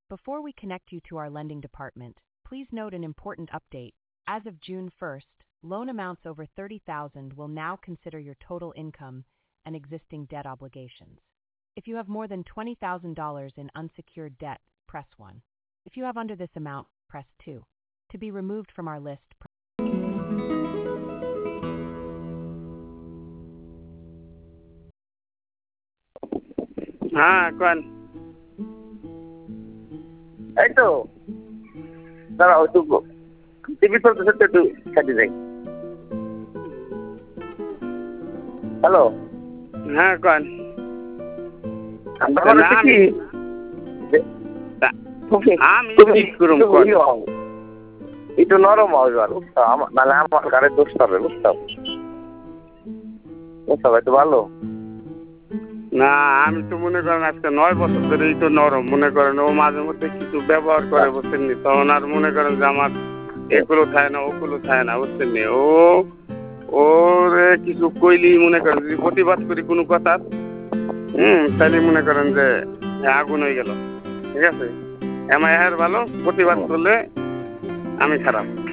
Before we connect you to our lending department, please note an important update. As of June 1st, loan amounts over $30,000 will now consider your total income and existing debt obligations. If you have more than $20,000 in unsecured debt, press 1. If you have under this amount, press 2. To be removed from our list, হ্যাঁ কোন এই তো দাঁড়াও একটু TV চলতেছে তো একটু কাটি যাই। হ্যালো হ্যাঁ কোন আমার হচ্ছে কি আমি ঠিক করুম কোন একটু নরম হবে আর বুঝতাম, নাহলে আমার গাড়ির দোষ হবে বুঝতাম বুঝতাম একটু ভালো না। আমি তো মনে করেন আজকে 9 বছর ধরেই তো নরম মনে করেন, ও মাঝে মধ্যে কিছু ব্যবহার করে বুঝছেন নি, তখন আর মনে করেন যে আমার এগুলো থাকে না ওগুলো থাকে না বুঝছেন নি। ওরে কিছু কইলি মনে করেন যদি প্রতিবাদ করি কোনো কথা তাহলে মনে করেন যে আগুন হয়ে গেল। ঠিক আছে, এর ভালো প্রতিবাদ করলে আমি খারাপ।